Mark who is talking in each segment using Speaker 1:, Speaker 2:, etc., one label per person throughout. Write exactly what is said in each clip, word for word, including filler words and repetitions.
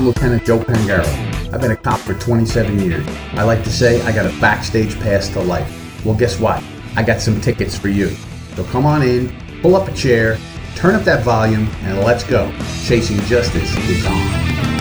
Speaker 1: Lieutenant Joe Pangaro. I've been a cop for twenty-seven years. I like to say I got a backstage pass to life. Well, guess what? I got some tickets for you. So come on in, pull up a chair, turn up that volume, and let's go. Chasing Justice is on.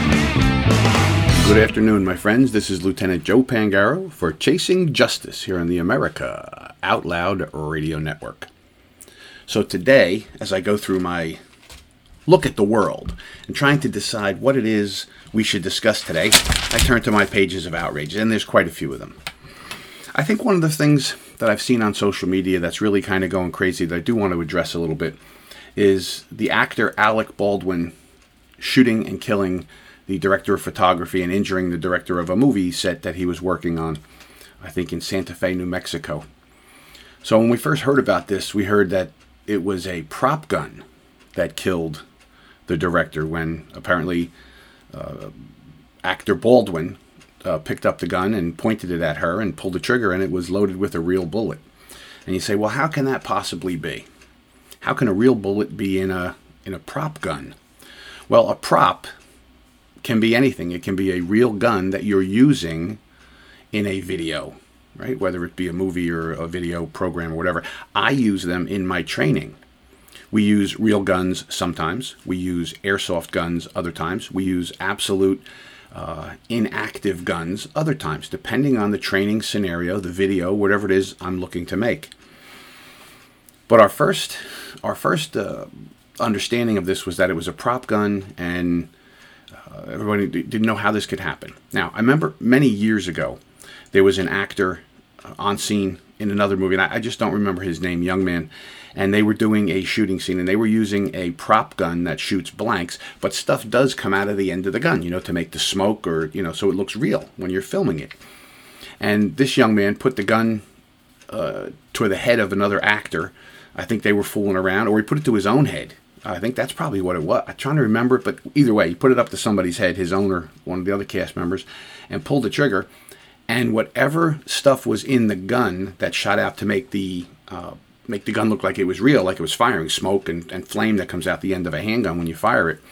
Speaker 1: Good afternoon, my friends. This is Lieutenant Joe Pangaro for Chasing Justice here on the America Out Loud Radio Network. So today, as I go through my look at the world and trying to decide what it is we should discuss today, I turn to my pages of outrage, and there's quite a few of them. I think one of the things that I've seen on social media that's really kind of going crazy that I do want to address a little bit is the actor Alec Baldwin shooting and killing the director of photography and injuring the director of a movie set that he was working on, I think in Santa Fe, New Mexico. So when we first heard about this, we heard that it was a prop gun that killed the director, when apparently uh, actor Baldwin uh, picked up the gun and pointed it at her and pulled the trigger, and it was loaded with a real bullet. And you say, well, how can that possibly be? How can a real bullet be in a in a prop gun? Well, a prop can be anything. It can be a real gun that you're using in a video, right? Whether it be a movie or a video program or whatever. I use them in my training. We use real guns sometimes. We use airsoft guns other times. We use absolute uh, inactive guns other times, depending on the training scenario, the video, whatever it is I'm looking to make. But our first, our first uh, understanding of this was that it was a prop gun, and uh, everybody didn't know how this could happen. Now, I remember many years ago, there was an actor uh, on scene in another movie, and I, I just don't remember his name, young man, and they were doing a shooting scene, and they were using a prop gun that shoots blanks, but stuff does come out of the end of the gun, you know, to make the smoke, or, you know, so it looks real when you're filming it. And this young man put the gun uh, to the head of another actor. I think they were fooling around, or he put it to his own head. I think that's probably what it was. I'm trying to remember it, but either way, he put it up to somebody's head, his owner, one of the other cast members, and pulled the trigger. And whatever stuff was in the gun that shot out to make the uh, make the gun look like it was real, like it was firing smoke and, and flame that comes out the end of a handgun when you fire it,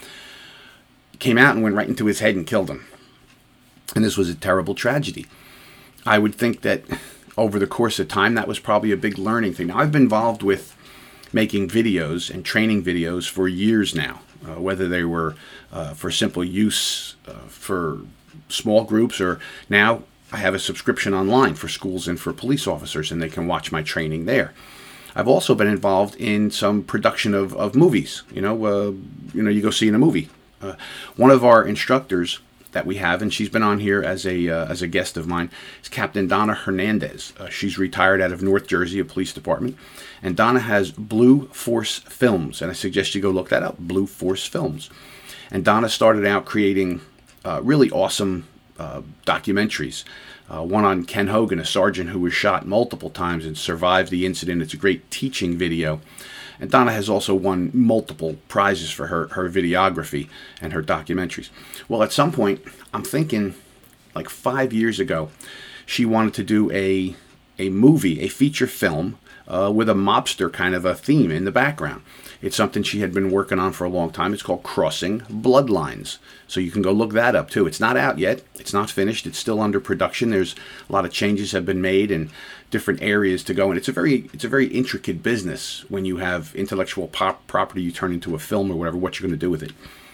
Speaker 1: came out and went right into his head and killed him. And this was a terrible tragedy. I would think that over the course of time, that was probably a big learning thing. Now, I've been involved with making videos and training videos for years now, uh, whether they were uh, for simple use uh, for small groups, or now I have a subscription online for schools and for police officers, and they can watch my training there. I've also been involved in some production of, of movies. You know, uh, you know, you go see in a movie. Uh, one of our instructors that we have, and she's been on here as a uh, as a guest of mine, is Captain Donna Hernandez. Uh, she's retired out of North Jersey, a police department, and Donna has Blue Force Films, and I suggest you go look that up, Blue Force Films. And Donna started out creating uh, really awesome uh, documentaries. Uh, one on Ken Hogan, a sergeant who was shot multiple times and survived the incident. It's a great teaching video. And Donna has also won multiple prizes for her, her videography and her documentaries. Well, at some point, I'm thinking like five years ago, she wanted to do a, a movie, a feature film uh, with a mobster kind of a theme in the background. It's something she had been working on for a long time. It's called Crossing Bloodlines. So you can go look that up too. It's not out yet. It's not finished. It's still under production. There's a lot of changes have been made and different areas to go. And it's a very it's a very intricate business when you have intellectual pop property you turn into a film or whatever, what you're going to do with it.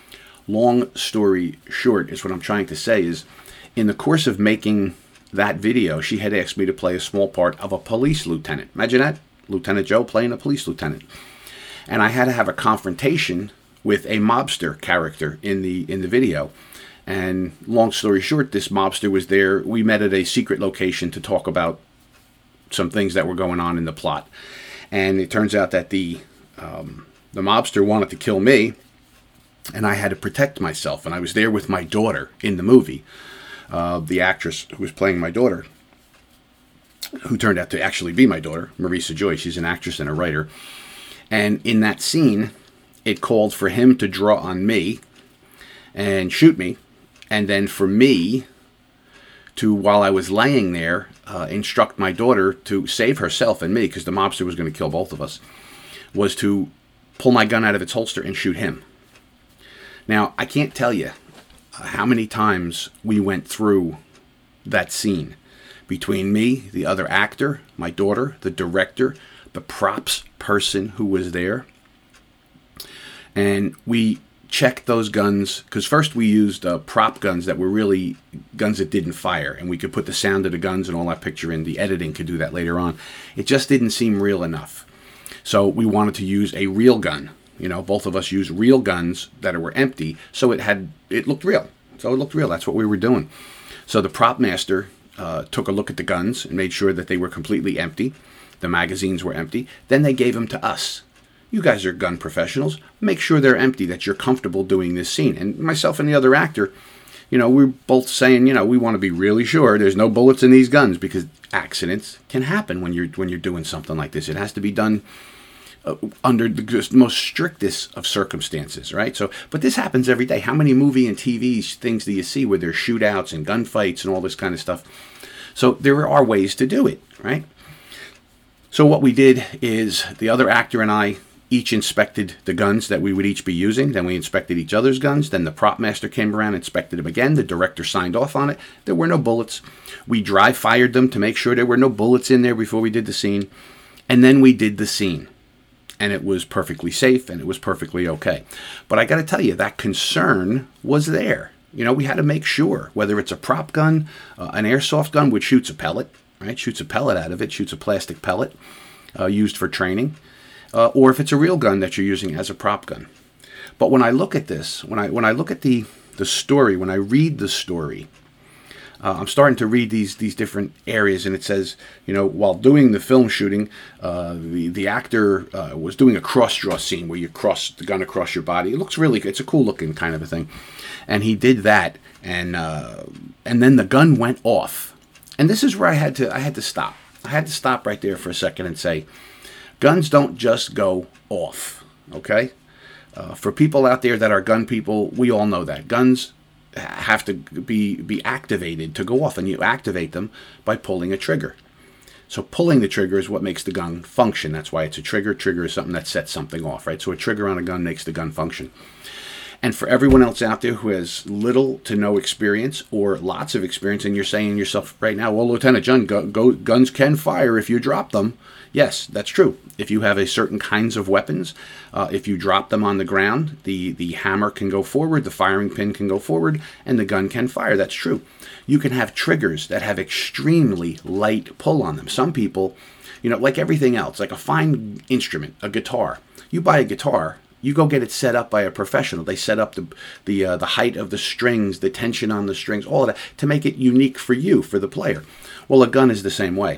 Speaker 1: Long story short is what I'm trying to say is, in the course of making that video, she had asked me to play a small part of a police lieutenant. Imagine that, Lieutenant Joe playing a police lieutenant. And I had to have a confrontation with a mobster character in the in the video. And long story short, this mobster was there. We met at a secret location to talk about some things that were going on in the plot. And it turns out that the um, the mobster wanted to kill me, and I had to protect myself. And I was there with my daughter in the movie, uh, the actress who was playing my daughter, who turned out to actually be my daughter, Marisa Joy. She's an actress and a writer. And in that scene, it called for him to draw on me and shoot me, and then for me to, while I was laying there, uh, instruct my daughter to save herself and me, because the mobster was going to kill both of us, was to pull my gun out of its holster and shoot him. Now, I can't tell you uh, how many times we went through that scene between me, the other actor, my daughter, the director, the props person who was there. And we checked those guns, because first we used uh, prop guns that were really guns that didn't fire, and we could put the sound of the guns and all that picture in. The editing could do that later on. It just didn't seem real enough. So we wanted to use a real gun. You know, both of us used real guns that were empty, so it had it looked real. So it looked real. That's what we were doing. So the prop master uh, took a look at the guns and made sure that they were completely empty. The magazines were empty. Then they gave them to us. You guys are gun professionals. Make sure they're empty, that you're comfortable doing this scene. And myself and the other actor, you know, we're both saying, you know, we want to be really sure there's no bullets in these guns, because accidents can happen when you're when you're doing something like this. It has to be done uh, under the most strictest of circumstances, right? So, but this happens every day. How many movie and T V things do you see where there's shootouts and gunfights and all this kind of stuff? So there are ways to do it, right? So what we did is the other actor and I each inspected the guns that we would each be using. Then we inspected each other's guns. Then the prop master came around, inspected them again. The director signed off on it. There were no bullets. We dry fired them to make sure there were no bullets in there before we did the scene. And then we did the scene. And it was perfectly safe, and it was perfectly okay. But I got to tell you, that concern was there. You know, we had to make sure, whether it's a prop gun, uh, an airsoft gun, which shoots a pellet, right? Shoots a pellet out of it, shoots a plastic pellet uh, used for training. Uh, or if it's a real gun that you're using as a prop gun. But when I look at this, when I when I look at the, the story, when I read the story, uh, I'm starting to read these these different areas, and it says, you know, while doing the film shooting, uh, the the actor uh, was doing a cross draw scene where you cross the gun across your body. It looks really good. It's a cool looking kind of a thing, and he did that, and uh, and then the gun went off, and this is where I had to I had to stop. I had to stop right there for a second and say, guns don't just go off, okay? Uh, for people out there that are gun people, we all know that. Guns have to be, be activated to go off, and you activate them by pulling a trigger. So pulling the trigger is what makes the gun function. That's why it's a trigger. Trigger is something that sets something off, right? So a trigger on a gun makes the gun function. And for everyone else out there who has little to no experience or lots of experience, and you're saying to yourself right now, well, Lieutenant John, go, go, guns can fire if you drop them. Yes, that's true. If you have a certain kinds of weapons, uh, if you drop them on the ground, the, the hammer can go forward, the firing pin can go forward, and the gun can fire. That's true. You can have triggers that have extremely light pull on them. Some people, you know, like everything else, like a fine instrument, a guitar. You buy a guitar, you go get it set up by a professional. They set up the the uh, the height of the strings, the tension on the strings, all of that to make it unique for you, for the player. Well, a gun is the same way.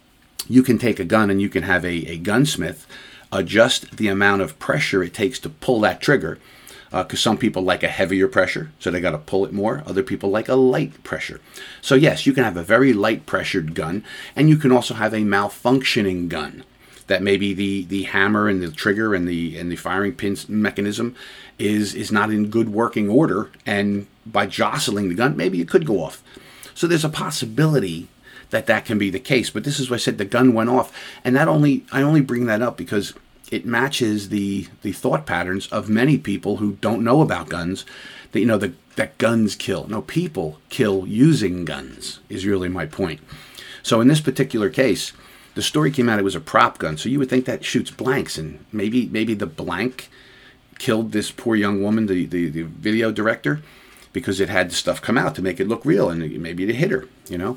Speaker 1: You can take a gun and you can have a, a gunsmith adjust the amount of pressure it takes to pull that trigger, because uh, some people like a heavier pressure, so they got to pull it more. Other people like a light pressure. So yes, you can have a very light pressured gun, and you can also have a malfunctioning gun. That maybe the, the hammer and the trigger and the and the firing pin mechanism is is not in good working order, and by jostling the gun, maybe it could go off. So there's a possibility that that can be the case. But this is why I said the gun went off, and that only I only bring that up because it matches the the thought patterns of many people who don't know about guns. That you know the, that guns kill. No, people kill using guns is really my point. So in this particular case, the story came out it was a prop gun, so you would think that shoots blanks, and maybe maybe the blank killed this poor young woman, the, the, the video director, because it had stuff come out to make it look real, and maybe it hit her, you know.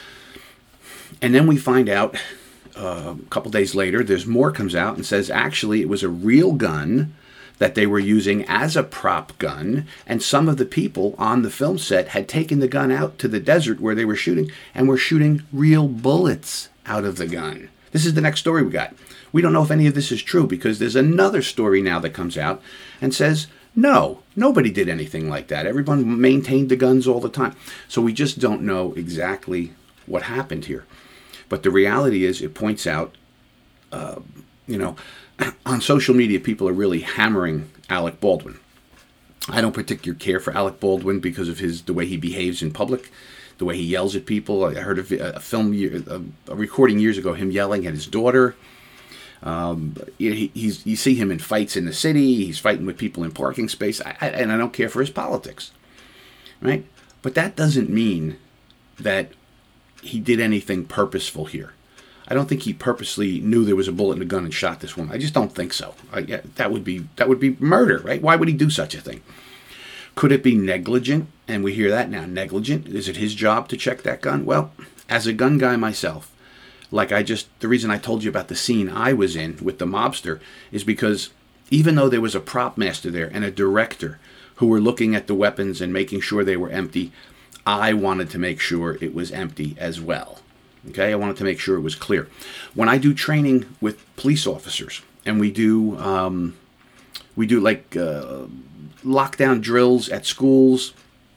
Speaker 1: And then we find out uh, a couple days later, there's more comes out and says actually it was a real gun that they were using as a prop gun, and some of the people on the film set had taken the gun out to the desert where they were shooting and were shooting real bullets out of the gun. This is the next story we got. We don't know if any of this is true because there's another story now that comes out and says, no, nobody did anything like that. Everyone maintained the guns all the time. So we just don't know exactly what happened here. But the reality is it points out, uh, you know, on social media, people are really hammering Alec Baldwin. I don't particularly care for Alec Baldwin because of his the way he behaves in public, the way he yells at people. I heard a, a film, a, a recording years ago, him yelling at his daughter. Um, he, he's, you see him in fights in the city. He's fighting with people in parking space, I, I, and I don't care for his politics. right? But that doesn't mean that he did anything purposeful here. I don't think he purposely knew there was a bullet in the gun and shot this woman. I just don't think so. I, yeah, that would be that would be murder, right? Why would he do such a thing? Could it be negligent? And we hear that now. Negligent? Is it his job to check that gun? Well, as a gun guy myself, like I just, the reason I told you about the scene I was in with the mobster is because even though there was a prop master there and a director who were looking at the weapons and making sure they were empty, I wanted to make sure it was empty as well. Okay, I wanted to make sure it was clear. When I do training with police officers, and we do um, we do like uh, lockdown drills at schools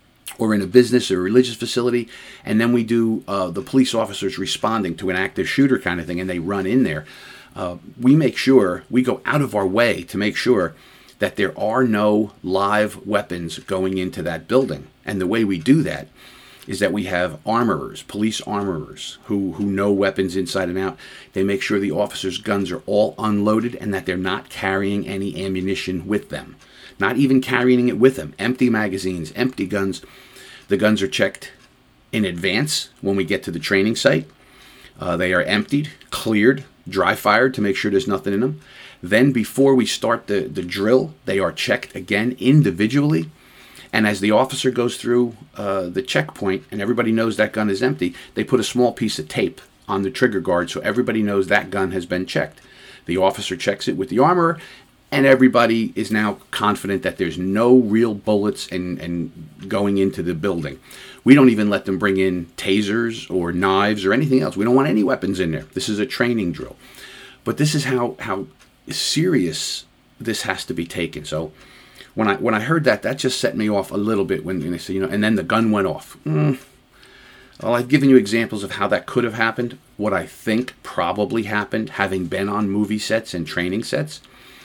Speaker 1: or in a business or religious facility, and then we do uh, the police officers responding to an active shooter kind of thing, and they run in there. Uh, we make sure, we go out of our way to make sure that there are no live weapons going into that building. And the way we do that is that we have armorers, police armorers, who, who know weapons inside and out. They make sure the officers' guns are all unloaded and that they're not carrying any ammunition with them. Not even carrying it with them. Empty magazines, empty guns. The guns are checked in advance when we get to the training site. Uh, they are emptied, cleared, dry fired to make sure there's nothing in them. Then before we start the, the drill, they are checked again individually. And as the officer goes through uh, the checkpoint and everybody knows that gun is empty, they put a small piece of tape on the trigger guard so everybody knows that gun has been checked. The officer checks it with the armorer, and everybody is now confident that there's no real bullets and, and going into the building. We don't even let them bring in tasers or knives or anything else. We don't want any weapons in there. This is a training drill. But this is how, how serious this has to be taken. So When I when I heard that, that just set me off a little bit when they said, you know, and then the gun went off. Mm. Well, I've given you examples of how that could have happened. What I think probably happened, having been on movie sets and training sets,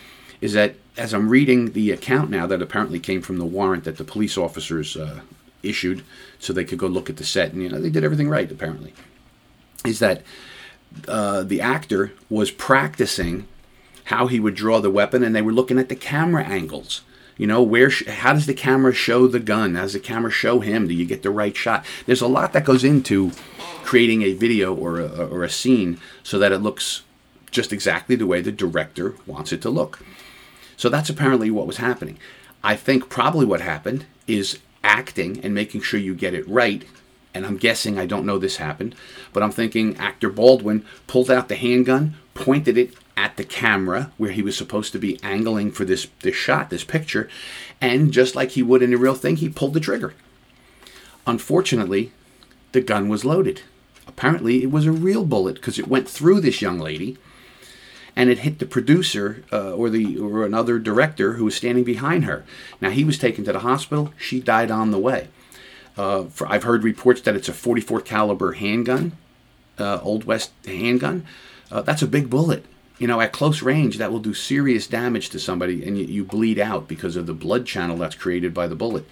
Speaker 1: is that as I'm reading the account now that apparently came from the warrant that the police officers uh, issued so they could go look at the set, and you know they did everything right apparently, is that uh, the actor was practicing how he would draw the weapon, and they were looking at the camera angles. You know, where? Sh- how does the camera show the gun? How does the camera show him? Do you get the right shot? There's a lot that goes into creating a video or a, or a scene so that it looks just exactly the way the director wants it to look. So that's apparently what was happening. I think probably what happened is acting and making sure you get it right. And I'm guessing, I don't know this happened, but I'm thinking actor Baldwin pulled out the handgun, pointed it at the camera where he was supposed to be angling for this, this shot, this picture, and just like he would in the real thing, he pulled the trigger. Unfortunately, the gun was loaded. Apparently, it was a real bullet because it went through this young lady, and it hit the producer uh, or the or another director who was standing behind her. Now, he was taken to the hospital. She died on the way. Uh, for, I've heard reports that it's a forty-four caliber handgun, uh, Old West handgun. Uh, that's a big bullet. You know, at close range, that will do serious damage to somebody, and you, you bleed out because of the blood channel that's created by the bullet.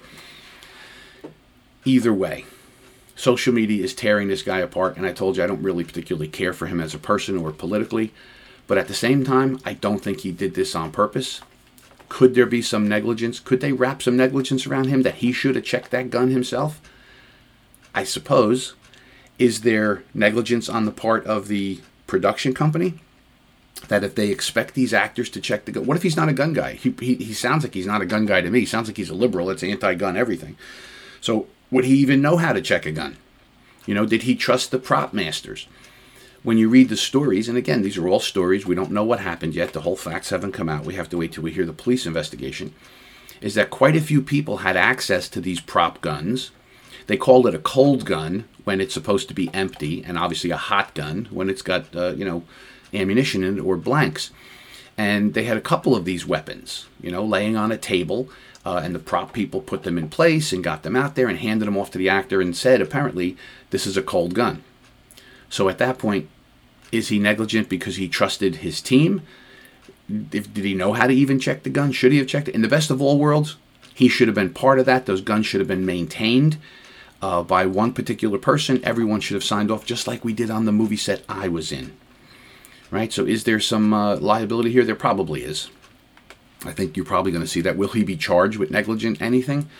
Speaker 1: Either way, social media is tearing this guy apart, and I told you I don't really particularly care for him as a person or politically, but at the same time, I don't think he did this on purpose. Could there be some negligence? Could they wrap some negligence around him that he should have checked that gun himself? I suppose. Is there negligence on the part of the production company? That if they expect these actors to check the gun, what if he's not a gun guy? He, he he sounds like he's not a gun guy to me. He sounds like he's a liberal. It's anti-gun everything. So would he even know how to check a gun? You know, did he trust the prop masters? When you read the stories, and again, these are all stories. We don't know what happened yet. The whole facts haven't come out. We have to wait till we hear the police investigation. Is that quite a few people had access to these prop guns. They called it a cold gun when it's supposed to be empty, and obviously a hot gun when it's got, uh, you know, ammunition in it or blanks. And they had a couple of these weapons, you know, laying on a table, uh, and the prop people put them in place and got them out there and handed them off to the actor and said, apparently, this is a cold gun. So at that point, is he negligent because he trusted his team? If, did he know how to even check the gun? Should he have checked it? In the best of all worlds, he should have been part of that. Those guns should have been maintained uh, by one particular person. Everyone should have signed off, just like we did on the movie set I was in. Right? So is there some uh, liability here? There probably is. I think you're probably going to see that. Will he be charged with negligent anything?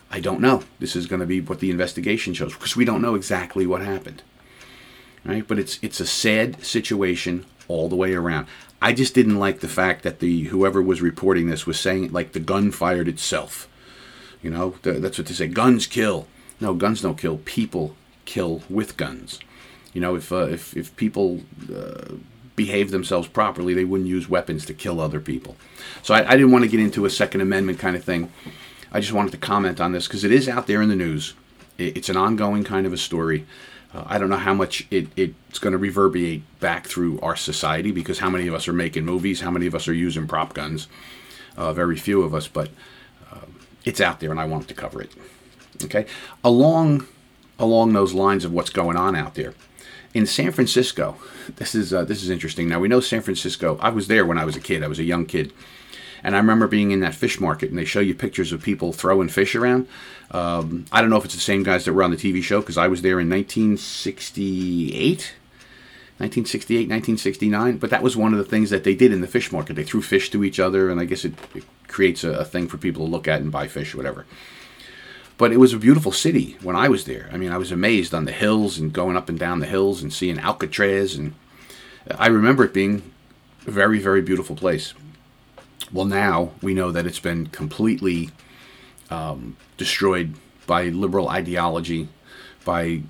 Speaker 1: I don't know. This is going to be what the investigation shows, because we don't know exactly what happened. Right? But it's it's a sad situation all the way around. I just didn't like the fact that the whoever was reporting this was saying it like the gun fired itself. You know, the, that's what they say. Guns kill. No, guns don't kill. People kill with guns. You know, if uh, if if people uh, behave themselves properly, they wouldn't use weapons to kill other people. So I, I didn't want to get into a Second Amendment kind of thing. I just wanted to comment on this because it is out there in the news. It, it's an ongoing kind of a story. Uh, I don't know how much it, it's going to reverberate back through our society, because how many of us are making movies? How many of us are using prop guns? Uh, very few of us, but uh, it's out there, and I wanted to cover it. Okay, along along those lines of what's going on out there in San Francisco. This is uh, this is interesting. Now, we know San Francisco. I was there when I was a kid. I was a young kid. And I remember being in that fish market, and they show you pictures of people throwing fish around. Um, I don't know if it's the same guys that were on the T V show, because I was there in nineteen sixty-eight, nineteen sixty-eight, nineteen sixty-nine. But that was one of the things that they did in the fish market. They threw fish to each other, and I guess it, it creates a, a thing for people to look at and buy fish or whatever. But it was a beautiful city when I was there. I mean, I was amazed on the hills and going up and down the hills and seeing Alcatraz. And I remember it being a very, very beautiful place. Well, now we know that it's been completely um, destroyed by liberal ideology, by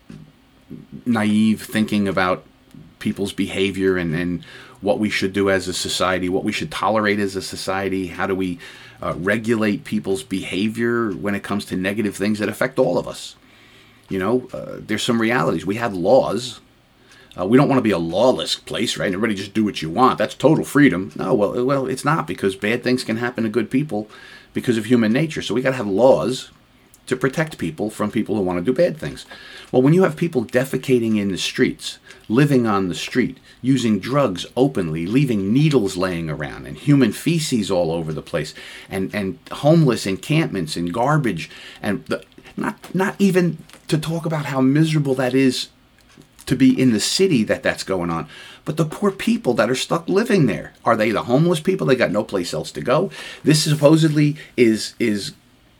Speaker 1: naive thinking about people's behavior and, and what we should do as a society, what we should tolerate as a society, how do we uh, regulate people's behavior when it comes to negative things that affect all of us. You know, uh, there's some realities. We have laws. Uh, we don't want to be a lawless place, right? Everybody just do what you want. That's total freedom. No, well, well, it's not, because bad things can happen to good people because of human nature. So we got to have laws to protect people from people who want to do bad things. Well, when you have people defecating in the streets, living on the street, using drugs openly, leaving needles laying around, and human feces all over the place, and, and homeless encampments and garbage, and the, not not even to talk about how miserable that is to be in the city that that's going on, but the poor people that are stuck living there. Are they the homeless people? They got no place else to go. This supposedly is is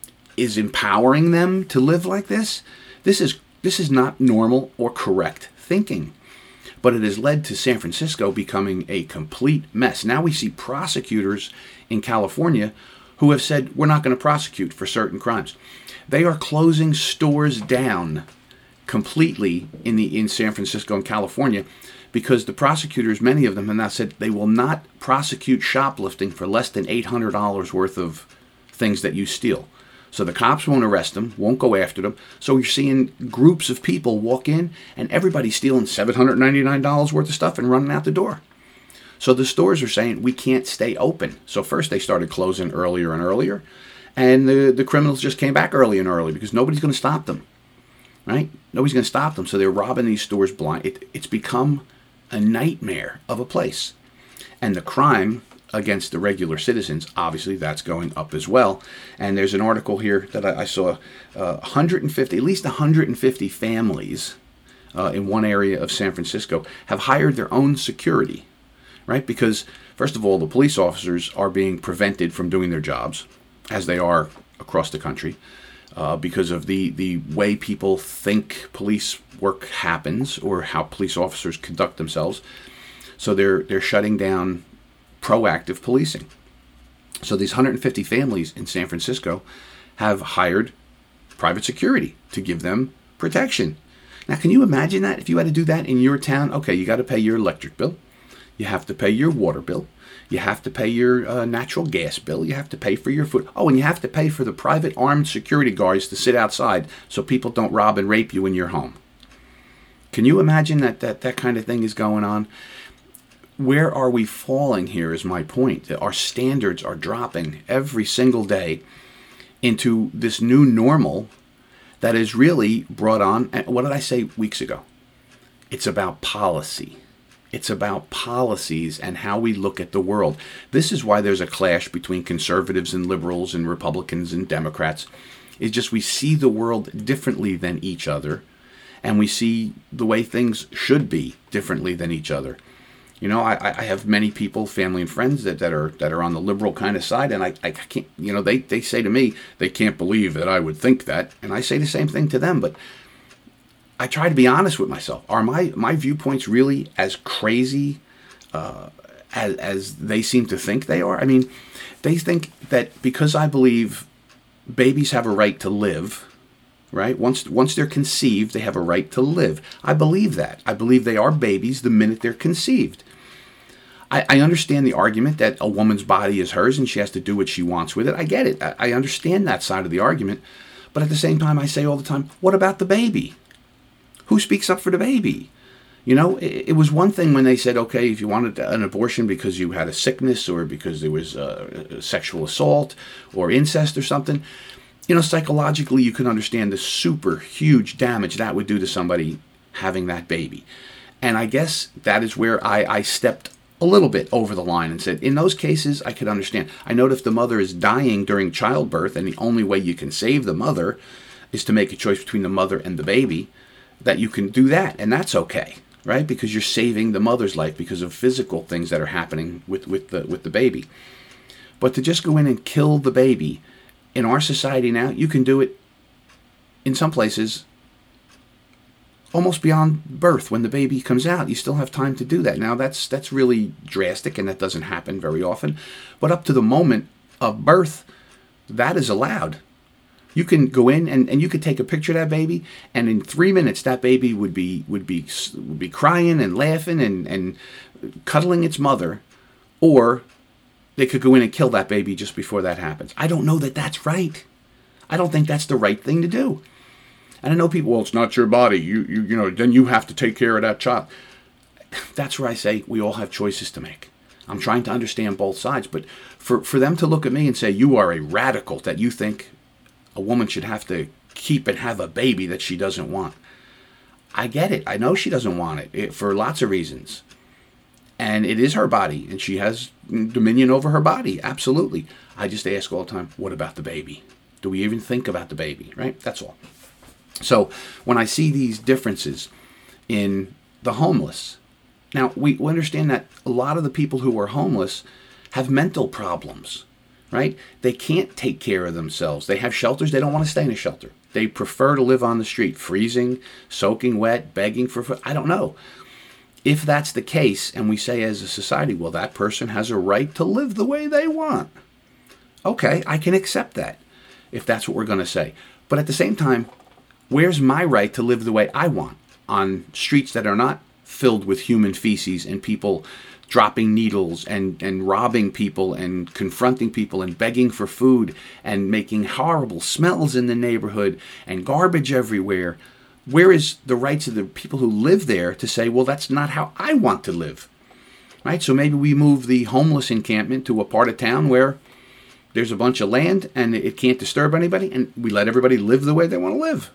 Speaker 1: is empowering them to live like this. This is this is not normal or correct thinking. But it has led to San Francisco becoming a complete mess. Now we see prosecutors in California who have said, we're not going to prosecute for certain crimes. They are closing stores down completely in the in San Francisco and California, because the prosecutors, many of them, have now said they will not prosecute shoplifting for less than eight hundred dollars worth of things that you steal. So the cops won't arrest them, won't go after them. So you're seeing groups of people walk in, and everybody's stealing seven hundred ninety-nine dollars worth of stuff and running out the door. So the stores are saying, we can't stay open. So first they started closing earlier and earlier, and the, the criminals just came back early and early because nobody's going to stop them. Right? Nobody's going to stop them. So they're robbing these stores blind. It, it's become a nightmare of a place. And the crime against the regular citizens, obviously, that's going up as well. And there's an article here that I, I saw. Uh, one hundred fifty, at least one hundred fifty families uh, in one area of San Francisco have hired their own security. Right? Because, first of all, the police officers are being prevented from doing their jobs, as they are across the country. Uh, because of the, the way people think police work happens, or how police officers conduct themselves. So they're they're shutting down proactive policing. So these one hundred fifty families in San Francisco have hired private security to give them protection. Now, can you imagine that? If you had to do that in your town, okay, you got to pay your electric bill. You have to pay your water bill. You have to pay your uh, natural gas bill. You have to pay for your food. Oh, and you have to pay for the private armed security guards to sit outside so people don't rob and rape you in your home. Can you imagine that that, that kind of thing is going on? Where are we falling here is my point. Our standards are dropping every single day into this new normal that is really brought on. And what did I say weeks ago? It's about policy. It's about policies and how we look at the world. This is why there's a clash between conservatives and liberals and Republicans and Democrats. It's just we see the world differently than each other, and we see the way things should be differently than each other. You know, I, I have many people, family and friends that, that are that are on the liberal kind of side, and I, I can't, you know, they, they say to me, they can't believe that I would think that, and I say the same thing to them, but I try to be honest with myself. Are my, my viewpoints really as crazy uh, as, as they seem to think they are? I mean, they think that because I believe babies have a right to live, right? Once once they're conceived, they have a right to live. I believe that. I believe they are babies the minute they're conceived. I, I understand the argument that a woman's body is hers and she has to do what she wants with it. I get it. I, I understand that side of the argument. But at the same time, I say all the time, what about the baby? Who speaks up for the baby? You know, it, it was one thing when they said, okay, if you wanted an abortion because you had a sickness or because there was uh, sexual assault or incest or something, you know, psychologically, you can understand the super huge damage that would do to somebody having that baby. And I guess that is where I, I stepped a little bit over the line and said, in those cases, I could understand. I know if the mother is dying during childbirth and the only way you can save the mother is to make a choice between the mother and the baby, that you can do that. And that's okay, right? Because you're saving the mother's life because of physical things that are happening with, with, the, with the baby. But to just go in and kill the baby, in our society now, you can do it in some places almost beyond birth. When the baby comes out, you still have time to do that. Now, that's that's really drastic, and that doesn't happen very often. But up to the moment of birth, that is allowed. You can go in and, and you could take a picture of that baby, and in three minutes, that baby would be would be would be crying and laughing and, and cuddling its mother, or they could go in and kill that baby just before that happens. I don't know that that's right. I don't think that's the right thing to do. And I know people, well, it's not your body. You, you, you know, then you have to take care of that child. That's where I say we all have choices to make. I'm trying to understand both sides. But for, for them to look at me and say, you are a radical, that you think a woman should have to keep and have a baby that she doesn't want. I get it. I know she doesn't want it, it for lots of reasons. And it is her body, and she has dominion over her body. Absolutely. I just ask all the time, what about the baby? Do we even think about the baby, right? That's all. So when I see these differences in the homeless, now we understand that a lot of the people who are homeless have mental problems, right? They can't take care of themselves. They have shelters. They don't want to stay in a shelter. They prefer to live on the street, freezing, soaking wet, begging for food. I don't know. If that's the case, and we say as a society, well, that person has a right to live the way they want. Okay, I can accept that, if that's what we're going to say. But at the same time, where's my right to live the way I want on streets that are not filled with human feces and people dropping needles and, and robbing people and confronting people and begging for food and making horrible smells in the neighborhood and garbage everywhere? Where is the rights of the people who live there to say, well, that's not how I want to live, right? So maybe we move the homeless encampment to a part of town where there's a bunch of land and it can't disturb anybody, and we let everybody live the way they want to live.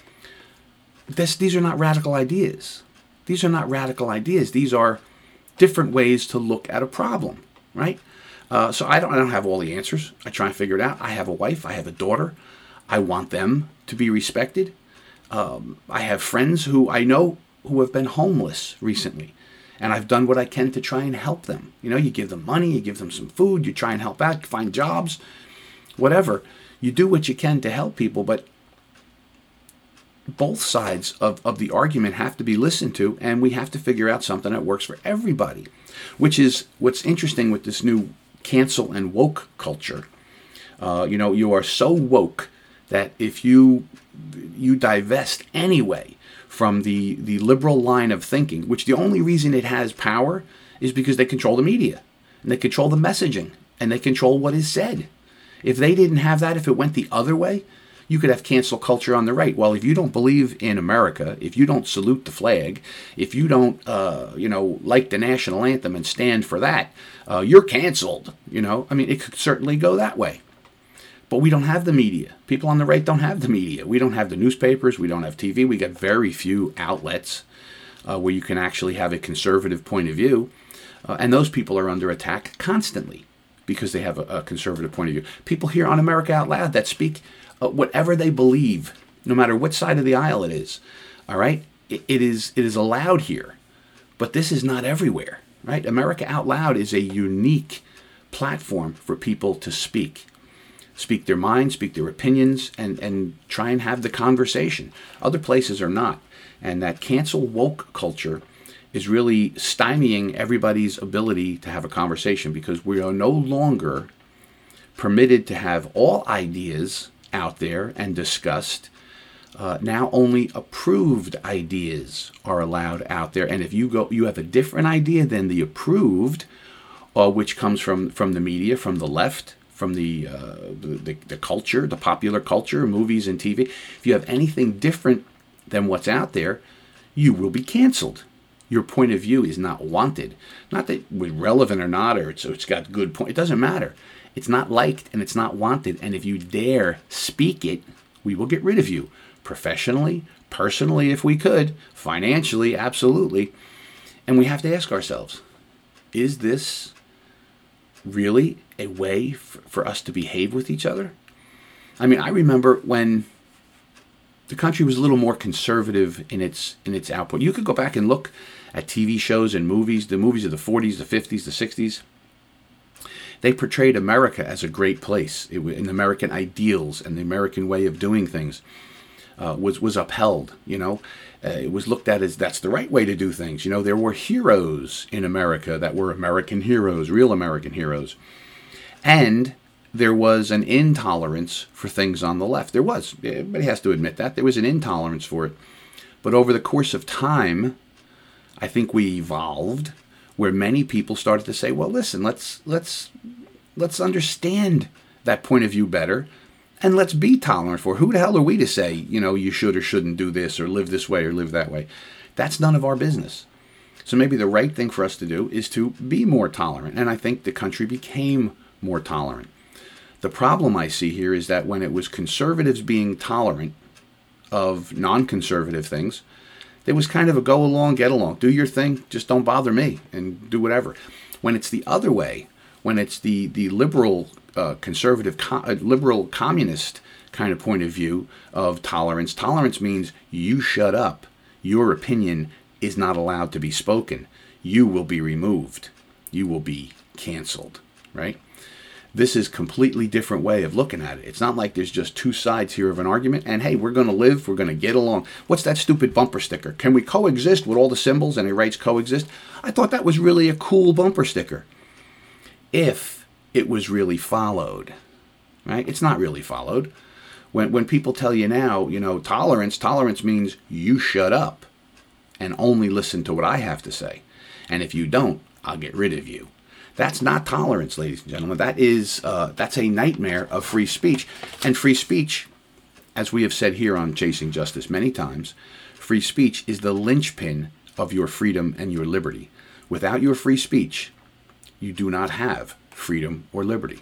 Speaker 1: This, these are not radical ideas. These are not radical ideas. These are different ways to look at a problem, right? Uh, so I don't, I don't have all the answers. I try and figure it out. I have a wife. I have a daughter. I want them to be respected. Um, I have friends who I know who have been homeless recently, and I've done what I can to try and help them. You know, you give them money, you give them some food, you try and help out, find jobs, whatever. You do what you can to help people, but both sides of, of the argument have to be listened to, and we have to figure out something that works for everybody, which is what's interesting with this new cancel and woke culture. Uh, you know, you are so woke that if you you divest anyway from the, the liberal line of thinking, which the only reason it has power is because they control the media, and they control the messaging, and they control what is said. If they didn't have that, if it went the other way, you could have cancel culture on the right. Well, if you don't believe in America, if you don't salute the flag, if you don't, uh, you know, like the national anthem and stand for that, uh, you're canceled. You know, I mean, it could certainly go that way. But we don't have the media. People on the right don't have the media. We don't have the newspapers. We don't have T V. We got very few outlets uh, where you can actually have a conservative point of view. Uh, and those people are under attack constantly because they have a, a conservative point of view. People here on America Out Loud that speak uh, whatever they believe, no matter what side of the aisle it is. All right? It, it is it is allowed here. But this is not everywhere. right? America Out Loud is a unique platform for people to speak. Speak their minds, speak their opinions, and, and try and have the conversation. Other places are not. And that cancel woke culture is really stymieing everybody's ability to have a conversation, because we are no longer permitted to have all ideas out there and discussed. Uh, now only approved ideas are allowed out there. And if you go, you have a different idea than the approved, uh, which comes from, from the media, from the left, from the, uh, the the culture, the popular culture, movies and T V. If you have anything different than what's out there, you will be canceled. Your point of view is not wanted. Not that it's relevant or not, or it's, it's got good point. It doesn't matter. It's not liked and it's not wanted. And if you dare speak it, we will get rid of you. Professionally, personally, if we could, financially, absolutely. And we have to ask ourselves, is this really a way for, for us to behave with each other? I mean, I remember when the country was a little more conservative in its in its output. You could go back and look at T V shows and movies, the movies of the forties, the fifties, the sixties. They portrayed America as a great place. It was, and American ideals and the American way of doing things uh, was was upheld. You know, uh, it was looked at as that's the right way to do things. You know, there were heroes in America that were American heroes, real American heroes, and there was an intolerance for things on the left. There was. Everybody has to admit that. There was an intolerance for it. But over the course of time, I think we evolved where many people started to say, well, listen, let's let's let's understand that point of view better, and let's be tolerant for it. Who the hell are we to say, you know, you should or shouldn't do this or live this way or live that way? That's none of our business. So maybe the right thing for us to do is to be more tolerant. And I think the country became more tolerant. The problem I see here is that when it was conservatives being tolerant of non-conservative things, there was kind of a go along, get along, do your thing, just don't bother me, and do whatever. When it's the other way, when it's the the liberal, uh, conservative, co- uh, liberal communist kind of point of view of tolerance, tolerance means you shut up. Your opinion is not allowed to be spoken. You will be removed. You will be canceled, right? This is a completely different way of looking at it. It's not like there's just two sides here of an argument, and hey, we're going to live, we're going to get along. What's that stupid bumper sticker? Can we coexist with all the symbols? And it writes coexist. I thought that was really a cool bumper sticker. If it was really followed, right? It's not really followed. When when people tell you now, you know, tolerance, tolerance means you shut up and only listen to what I have to say. And if you don't, I'll get rid of you. That's not tolerance, ladies and gentlemen. That is uh, that's a nightmare of free speech. And free speech, as we have said here on Chasing Justice many times, free speech is the linchpin of your freedom and your liberty. Without your free speech, you do not have freedom or liberty.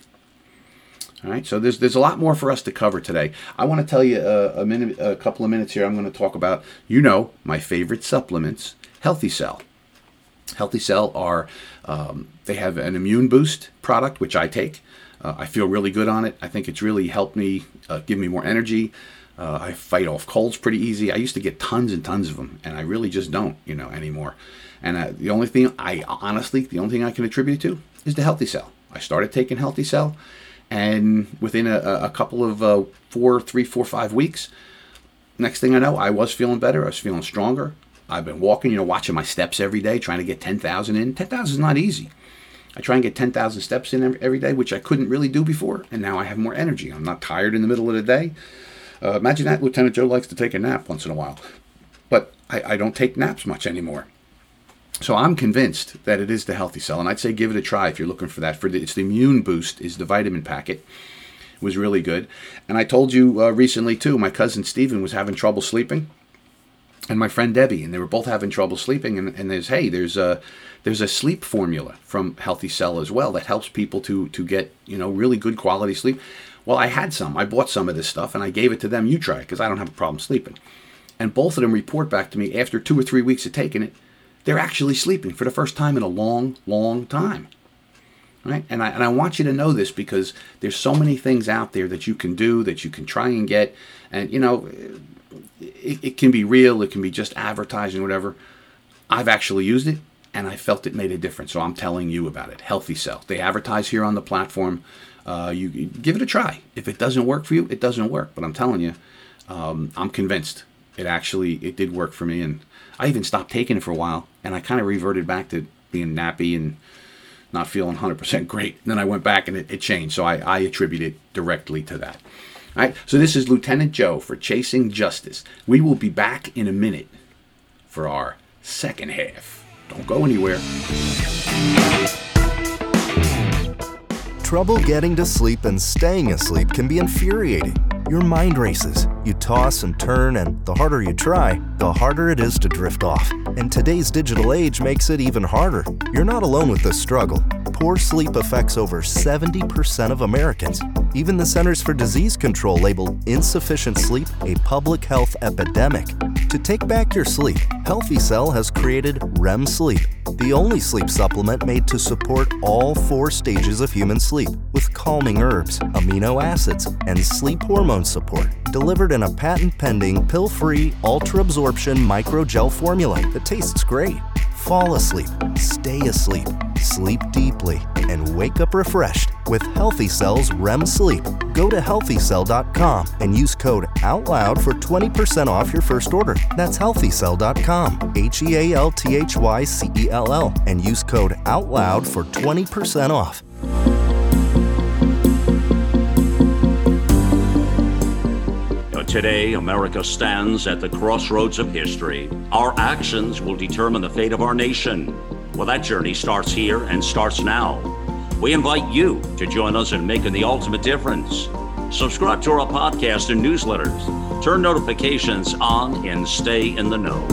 Speaker 1: All right, so there's there's a lot more for us to cover today. I want to tell you a, a minute, a couple of minutes here. I'm going to talk about, you know, my favorite supplements, Healthy Cell. Healthy Cell are, um, they have an immune boost product, which I take. Uh, I feel really good on it. I think it's really helped me, uh, give me more energy. Uh, I fight off colds pretty easy. I used to get tons and tons of them, and I really just don't, you know, anymore. And uh, the only thing I, honestly, the only thing I can attribute it to is the Healthy Cell. I started taking Healthy Cell, and within a, a couple of uh, four, three, four, five weeks, next thing I know, I was feeling better. I was feeling stronger. I've been walking, you know, watching my steps every day, trying to get ten thousand in. ten thousand is not easy. I try and get ten thousand steps in every day, which I couldn't really do before, and now I have more energy. I'm not tired in the middle of the day. Uh, imagine that. Lieutenant Joe likes to take a nap once in a while, but I, I don't take naps much anymore. So I'm convinced that it is the Healthy Cell, and I'd say give it a try if you're looking for that. For the, it's the Immune Boost is the vitamin packet. It was really good. And I told you uh, recently, too, my cousin Stephen was having trouble sleeping. And my friend Debbie, and they were both having trouble sleeping. And, and there's, hey, there's a there's a sleep formula from Healthy Cell as well that helps people to to get, you know, really good quality sleep. Well, I had some. I bought some of this stuff, and I gave it to them. You try it, because I don't have a problem sleeping. And both of them report back to me after two or three weeks of taking it, they're actually sleeping for the first time in a long, long time. Right? And I and I want you to know this, because there's so many things out there that you can do, that you can try and get. And, you know, It, it can be real, it can be just advertising, whatever. I've actually used it. and I felt it made a difference. So I'm telling you about it. Healthy Cell. They advertise here on the platform. Uh, you, you give it a try. If it doesn't work for you, it doesn't work. But I'm telling you, um, I'm convinced it actually it did work for me. And I even stopped taking it for a while, and I kind of reverted back to being nappy and not feeling one hundred percent great. And then I went back and it, it changed. So I, I attribute it directly to that. All right. So this is Lieutenant Joe for Chasing Justice. We will be back in a minute for our second half. Don't go anywhere.
Speaker 2: Trouble getting to sleep and staying asleep can be infuriating. Your mind races. You toss and turn, and the harder you try, the harder it is to drift off. And today's digital age makes it even harder. You're not alone with this struggle. Poor sleep affects over seventy percent of Americans. Even the Centers for Disease Control labeled insufficient sleep a public health epidemic. To take back your sleep, Healthy Cell has created R E M Sleep, the only sleep supplement made to support all four stages of human sleep with calming herbs, amino acids, and sleep hormone support, delivered in a patent-pending, pill-free, ultra-absorption microgel formula that tastes great. Fall asleep, stay asleep, sleep deeply, and wake up refreshed with Healthy Cell's R E M Sleep. Go to healthy cell dot com and use code OUTLOUD for twenty percent off your first order. That's healthy cell dot com, H E A L T H Y C E L L, and use code OUTLOUD for twenty percent off.
Speaker 3: Today, America stands at the crossroads of history. Our actions will determine the fate of our nation. Well, that journey starts here and starts now. We invite you to join us in making the ultimate difference. Subscribe to our podcast and newsletters. Turn notifications on and stay in the know.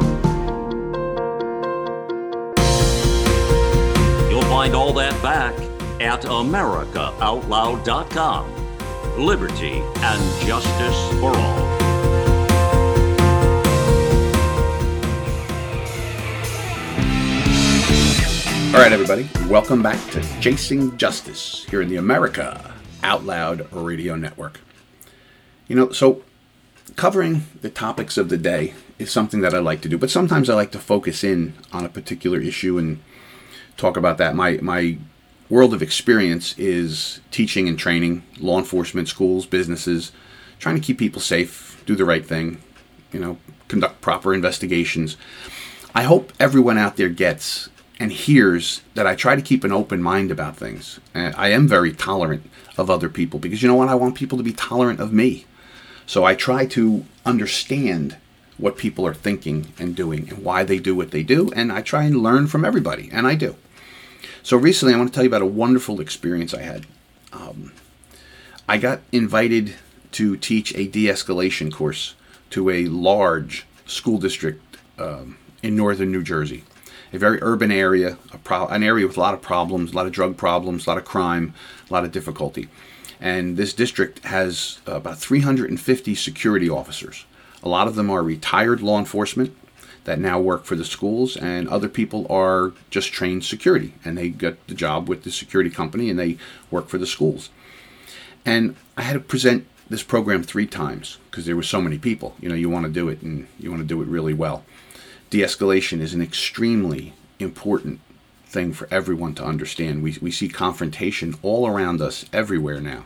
Speaker 3: You'll find all that back at america out loud dot com. Liberty and justice for all.
Speaker 1: All right, everybody. Welcome back to Chasing Justice here in the America Out Loud Radio Network. You know, so covering the topics of the day is something that I like to do, but sometimes I like to focus in on a particular issue and talk about that. My my world of experience is teaching and training, law enforcement, schools, businesses, trying to keep people safe, do the right thing, you know, conduct proper investigations. I hope everyone out there gets and hears that I try to keep an open mind about things. And I am very tolerant of other people because, you know what, I want people to be tolerant of me. So I try to understand what people are thinking and doing and why they do what they do, and I try and learn from everybody, and I do. So recently, I want to tell you about a wonderful experience I had. Um, I got invited to teach a de-escalation course to a large school district um, in northern New Jersey, a very urban area, a pro- an area with a lot of problems, a lot of drug problems, a lot of crime, a lot of difficulty. And this district has uh, about three hundred fifty security officers. A lot of them are retired law enforcement that now work for the schools, and other people are just trained security, and they get the job with the security company and they work for the schools. And I had to present this program three times because there were so many people. You know, you want to do it and you want to do it really well. De-escalation is an extremely important thing for everyone to understand. We we see confrontation all around us everywhere now.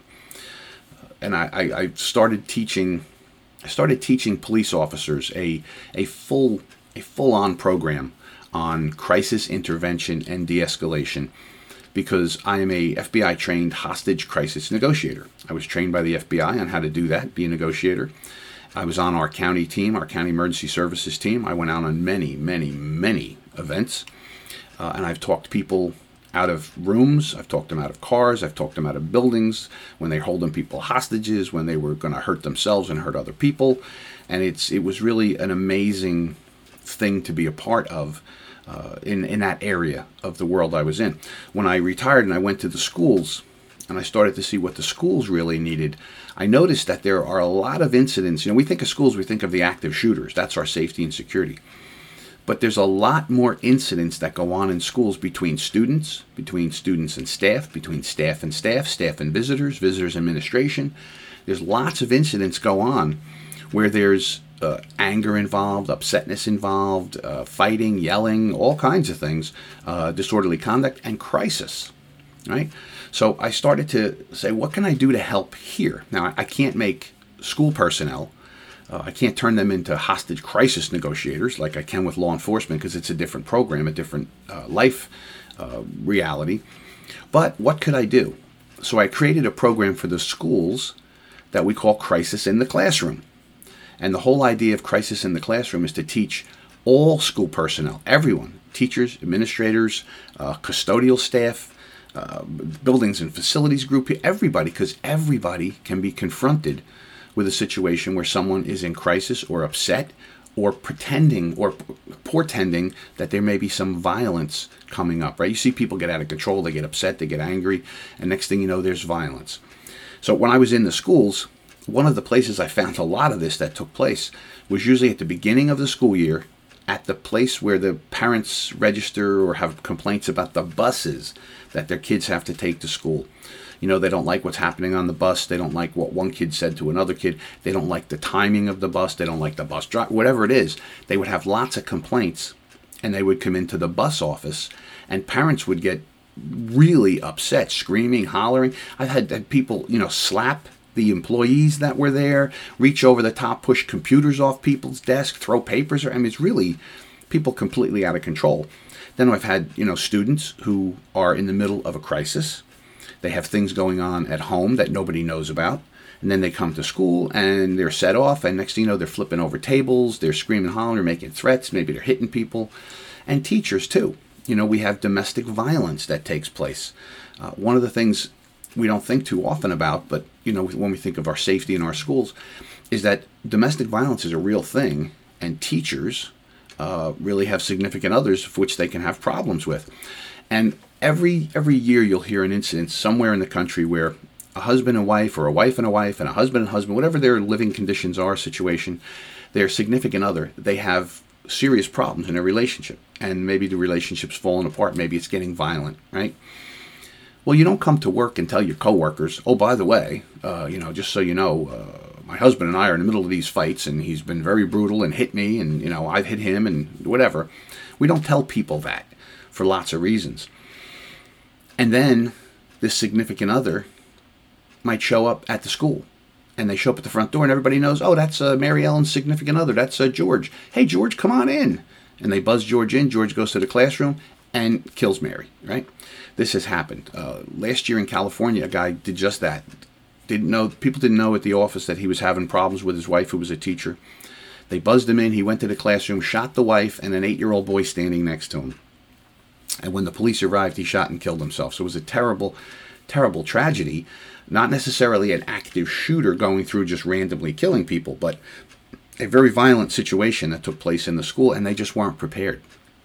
Speaker 1: And I, I, I started teaching I started teaching police officers a a full a full-on program on crisis intervention and de-escalation because I am a F B I trained hostage crisis negotiator. I was trained by the F B I on how to do that, be a negotiator. I was on our county team, our county emergency services team. I went out on many, many, many events, uh, and I've talked people out of rooms, I've talked them out of cars, I've talked them out of buildings, when they're holding people hostages, when they were going to hurt themselves and hurt other people. And it's it was really an amazing thing to be a part of uh, in, in that area of the world I was in. When I retired and I went to the schools and I started to see what the schools really needed, I noticed that there are a lot of incidents. You know, we think of schools, we think of the active shooters. That's our safety and security. But there's a lot more incidents that go on in schools between students, between students and staff, between staff and staff, staff and visitors, visitors and administration. There's lots of incidents go on where there's uh, anger involved, upsetness involved, uh, fighting, yelling, all kinds of things, uh, disorderly conduct, and crisis, right? So I started to say, what can I do to help here? Now, I can't make school personnel, uh, I can't turn them into hostage crisis negotiators like I can with law enforcement because it's a different program, a different uh, life uh, reality. But what could I do? So I created a program for the schools that we call Crisis in the Classroom. And the whole idea of Crisis in the Classroom is to teach all school personnel, everyone, teachers, administrators, uh, custodial staff, uh, buildings and facilities group, everybody, because everybody can be confronted with a situation where someone is in crisis or upset or pretending or portending that there may be some violence coming up, right? You see people get out of control, they get upset, they get angry, and next thing you know, there's violence. So when I was in the schools, one of the places I found a lot of this that took place was usually at the beginning of the school year, at the place where the parents register or have complaints about the buses that their kids have to take to school. You know, they don't like what's happening on the bus. They don't like what one kid said to another kid. They don't like the timing of the bus. They don't like the bus driver, whatever it is. They would have lots of complaints, and they would come into the bus office, and parents would get really upset, screaming, hollering. I've had, had people, you know, slap the employees that were there, reach over the top, push computers off people's desks, throw papers. I mean, it's really people completely out of control. Then I've had, you know, students who are in the middle of a crisis. They have things going on at home that nobody knows about. And then they come to school and they're set off. And next thing you know, they're flipping over tables. They're screaming, hollering, they're making threats. Maybe they're hitting people. And teachers, too. You know, we have domestic violence that takes place. Uh, one of the things we don't think too often about, but, you know, when we think of our safety in our schools, is that domestic violence is a real thing. And teachers uh, really have significant others for which they can have problems with. And Every every year you'll hear an incident somewhere in the country where a husband and wife or a wife and a wife and a husband and husband, whatever their living conditions are, situation, their significant other, they have serious problems in their relationship. And maybe the relationship's falling apart. Maybe it's getting violent, right? Well, you don't come to work and tell your coworkers, oh, by the way, uh, you know, just so you know, uh, my husband and I are in the middle of these fights and he's been very brutal and hit me and, you know, I've hit him and whatever. We don't tell people that for lots of reasons. And then this significant other might show up at the school. And they show up at the front door and everybody knows, oh, that's uh, Mary Ellen's significant other. That's uh, George. Hey, George, come on in. And they buzz George in. George goes to the classroom and kills Mary, right? This has happened. Uh, last year in California, a guy did just that. Didn't know, people didn't know at the office that he was having problems with his wife, who was a teacher. They buzzed him in. He went to the classroom, shot the wife and an eight-year-old boy standing next to him. And when the police arrived, he shot and killed himself. So it was a terrible, terrible tragedy. Not necessarily an active shooter going through just randomly killing people, but a very violent situation that took place in the school, and they just weren't prepared.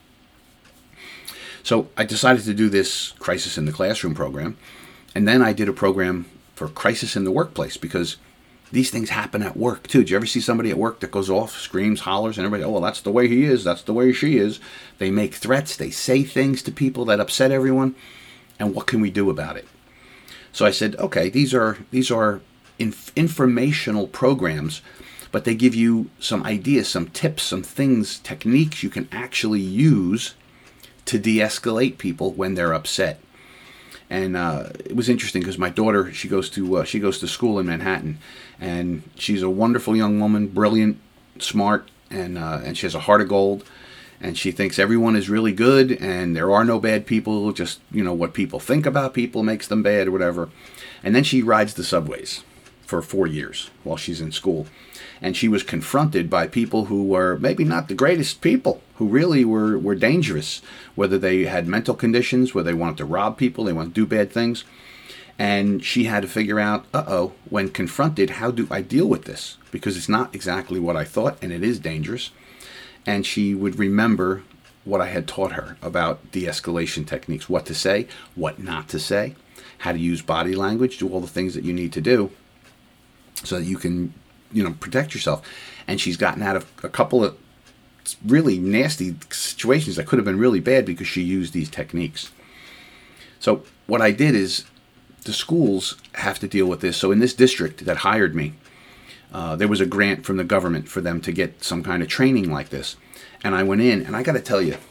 Speaker 1: So I decided to do this Crisis in the Classroom program, and then I did a program for Crisis in the Workplace, because these things happen at work, too. Did you ever see somebody at work that goes off, screams, hollers, and everybody, oh, well, that's the way he is, that's the way she is. They make threats, they say things to people that upset everyone, and what can we do about it? So I said, okay, these are these are inf- informational programs, but they give you some ideas, some tips, some things, techniques you can actually use to de-escalate people when they're upset. And uh, it was interesting because my daughter, she goes to uh, she goes to school in Manhattan, and she's a wonderful young woman, brilliant, smart, and uh, and she has a heart of gold, and she thinks everyone is really good, and there are no bad people. Just, you know, what people think about people makes them bad or whatever. And then she rides the subways for four years while she's in school. And she was confronted by people who were maybe not the greatest people, who really were, were dangerous, whether they had mental conditions, whether they wanted to rob people, they wanted to do bad things. And she had to figure out, uh-oh, when confronted, how do I deal with this? Because it's not exactly what I thought, and it is dangerous. And she would remember what I had taught her about de-escalation techniques, what to say, what not to say, how to use body language, do all the things that you need to do so that you can, you know, protect yourself. And she's gotten out of a couple of really nasty situations that could have been really bad because she used these techniques. So what I did is the schools have to deal with this. So in this district that hired me, Uh, there was a grant from the government for them to get some kind of training like this. And I went in, and I got to tell you,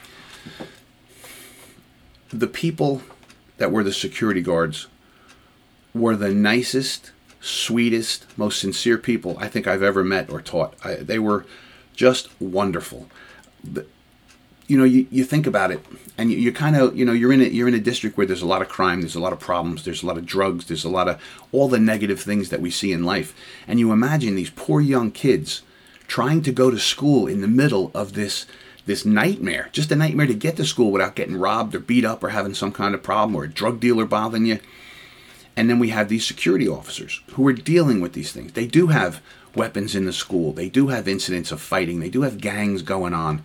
Speaker 1: the people that were the security guards were the nicest, sweetest, most sincere people I think I've ever met or taught. I, they were just wonderful. The, you know, you, you think about it, and you, you kind of, you know, you're in a, you're in a district where there's a lot of crime, there's a lot of problems, there's a lot of drugs, there's a lot of all the negative things that we see in life. And you imagine these poor young kids trying to go to school in the middle of this this nightmare, just a nightmare to get to school without getting robbed or beat up or having some kind of problem or a drug dealer bothering you. And then we have these security officers who are dealing with these things. They do have weapons in the school. They do have incidents of fighting. They do have gangs going on.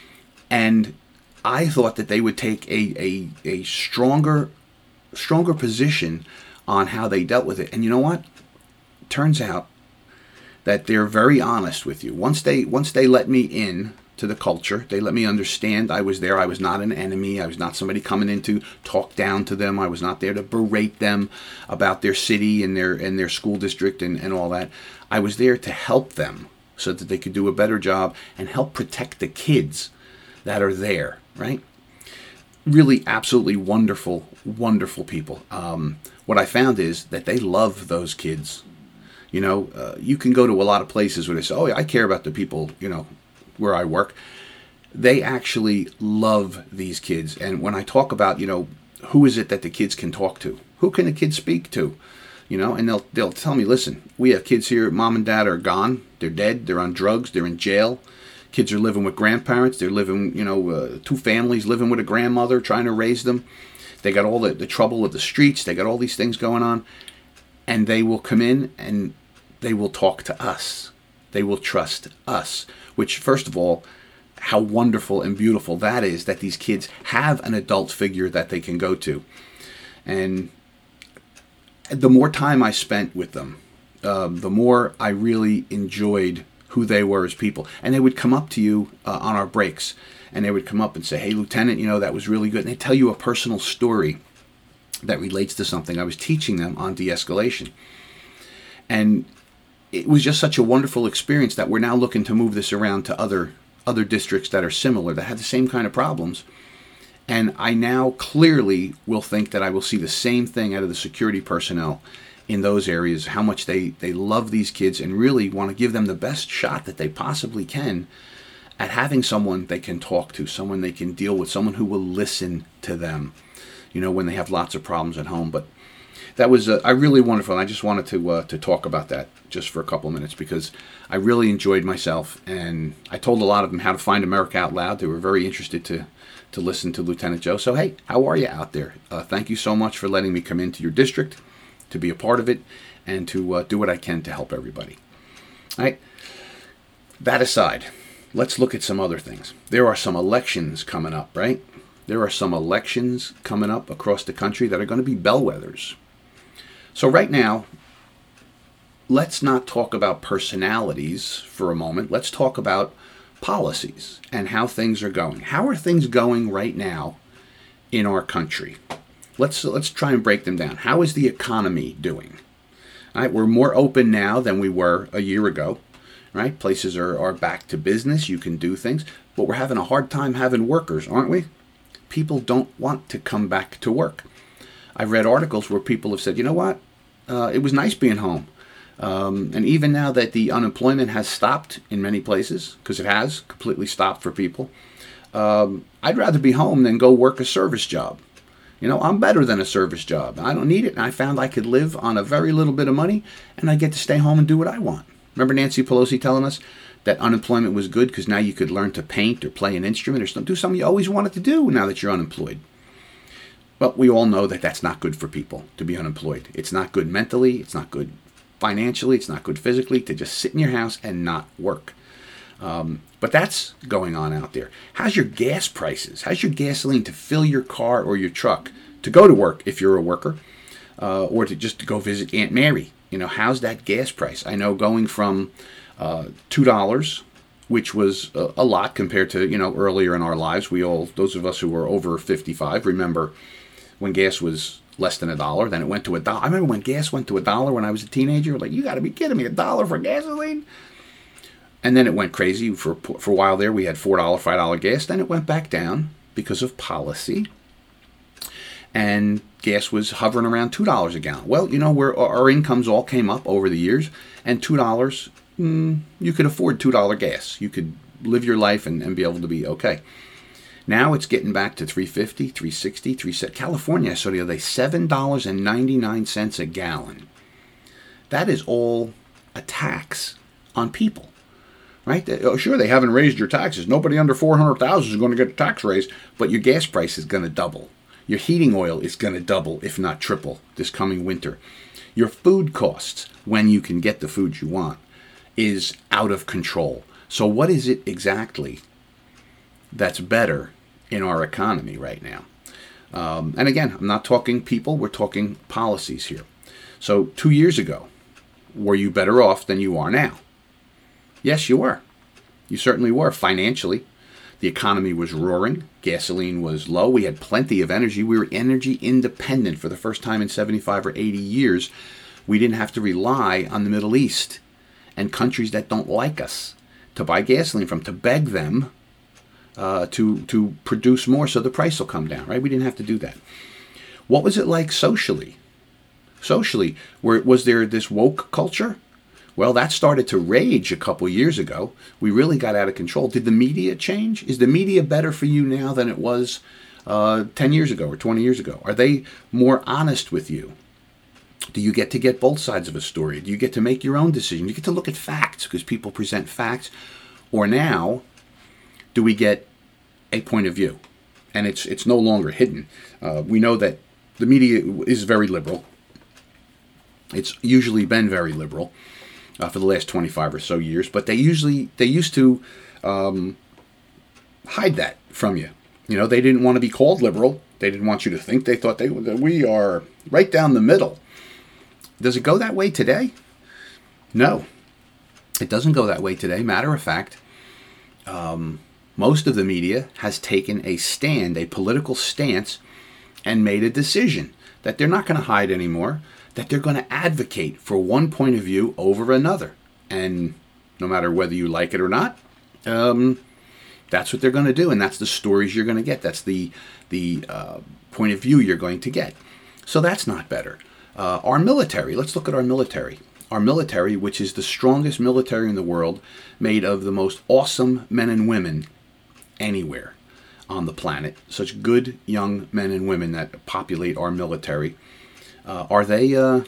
Speaker 1: And I thought that they would take a, a, a stronger, stronger position on how they dealt with it. And you know what? Turns out that they're very honest with you. Once they once they let me in to the culture, they let me understand I was there. I was not an enemy. I was not somebody coming in to talk down to them. I was not there to berate them about their city and their and their school district and, and all that. I was there to help them so that they could do a better job and help protect the kids that are there, right? Really absolutely wonderful, wonderful people. Um, what I found is that they love those kids. You know, uh, you can go to a lot of places where they say, oh, I care about the people, you know, where I work. They actually love these kids. And when I talk about, you know, who is it that the kids can talk to? Who can the kids speak to? You know, and they'll they'll tell me, listen, we have kids here, mom and dad are gone. They're dead. They're on drugs. They're in jail. Kids are living with grandparents. They're living, you know, uh, two families living with a grandmother trying to raise them. They got all the, the trouble of the streets. They got all these things going on. And they will come in and they will talk to us. They will trust us. Which, first of all, how wonderful and beautiful that is, that these kids have an adult figure that they can go to. And the more time I spent with them, uh, the more I really enjoyed who they were as people. And they would come up to you uh, on our breaks, and they would come up and say, hey, Lieutenant, you know, that was really good. And they tell you a personal story that relates to something I was teaching them on de-escalation. And it was just such a wonderful experience that we're now looking to move this around to other other districts that are similar, that have the same kind of problems. And I now clearly will think that I will see the same thing out of the security personnel in those areas, how much they, they love these kids and really want to give them the best shot that they possibly can at having someone they can talk to, someone they can deal with, someone who will listen to them, you know, when they have lots of problems at home. But that was uh, I really wonderful, and I just wanted to uh, to talk about that just for a couple of minutes because I really enjoyed myself, and I told a lot of them how to find America Out Loud. They were very interested to to listen to Lieutenant Joe. So hey, how are you out there? Uh, thank you so much for letting me come into your district, to be a part of it, and to uh, do what I can to help everybody. All right. That aside, let's look at some other things. There are some elections coming up, right? There are some elections coming up across the country that are going to be bellwethers. So right now, let's not talk about personalities for a moment. Let's talk about policies and how things are going. How are things going right now in our country? Let's let's try and break them down. How is the economy doing? All right, we're more open now than we were a year ago. Right? Places are, are back to business. You can do things. But we're having a hard time having workers, aren't we? People don't want to come back to work. I've read articles where people have said, you know what? Uh, it was nice being home. Um, and even now that the unemployment has stopped in many places, because it has completely stopped for people, um, I'd rather be home than go work a service job. You know, I'm better than a service job. I don't need it. And I found I could live on a very little bit of money, and I get to stay home and do what I want. Remember Nancy Pelosi telling us that unemployment was good because now you could learn to paint or play an instrument or do something you always wanted to do now that you're unemployed. Well, we all know that that's not good for people to be unemployed. It's not good mentally. It's not good financially. It's not good physically to just sit in your house and not work. Um, but that's going on out there. How's your gas prices? How's your gasoline to fill your car or your truck to go to work if you're a worker, uh, or to just to go visit Aunt Mary? You know, how's that gas price? I know going from uh, two dollars, which was a, a lot compared to, you know, earlier in our lives. We all, those of us who were over fifty-five, remember when gas was less than a dollar. Then it went to a dollar. I remember when gas went to a dollar when I was a teenager. Like, you got to be kidding me, a dollar for gasoline? And then it went crazy. For for a while there, we had four dollar, five dollar gas. Then it went back down because of policy. And gas was hovering around two dollars a gallon. Well, you know, where our incomes all came up over the years. And two dollars, mm, you could afford two dollar gas. You could live your life and, and be able to be okay. Now it's getting back to three fifty, three sixty, three seventy. California, I saw the other day, seven dollars and ninety-nine cents a gallon. That is all a tax on people, right? Oh, sure, they haven't raised your taxes. Nobody under four hundred thousand is going to get a tax raise, but your gas price is going to double. Your heating oil is going to double, if not triple, this coming winter. Your food costs, when you can get the food you want, is out of control. So what is it exactly that's better in our economy right now? Um, and again, I'm not talking people, we're talking policies here. So two years ago, were you better off than you are now? Yes, you were. You certainly were financially. The economy was roaring. Gasoline was low. We had plenty of energy. We were energy independent for the first time in seventy-five or eighty years. We didn't have to rely on the Middle East and countries that don't like us to buy gasoline from, to beg them uh, to, to produce more so the price will come down, right? We didn't have to do that. What was it like socially? Socially, where, was there this woke culture? Well, that started to rage a couple years ago. We really got out of control. Did the media change? Is the media better for you now than it was uh, ten years ago or twenty years ago? Are they more honest with you? Do you get to get both sides of a story? Do you get to make your own decision? You get to look at facts because people present facts. Or now, do we get a point of view? And it's it's no longer hidden. Uh, we know that the media is very liberal. It's usually been very liberal. Uh, for the last twenty-five or so years, but they usually, they used to um, hide that from you. You know, they didn't want to be called liberal. They didn't want you to think. They thought they that we are right down the middle. Does it go that way today? No, it doesn't go that way today. Matter of fact, um, most of the media has taken a stand, a political stance, and made a decision that they're not going to hide anymore, that they're going to advocate for one point of view over another. And no matter whether you like it or not, um, that's what they're going to do. And that's the stories you're going to get. That's the, the uh, point of view you're going to get. So that's not better. Uh, our military, let's look at our military. Our military, which is the strongest military in the world, made of the most awesome men and women anywhere on the planet. Such good young men and women that populate our military. Uh, are they uh,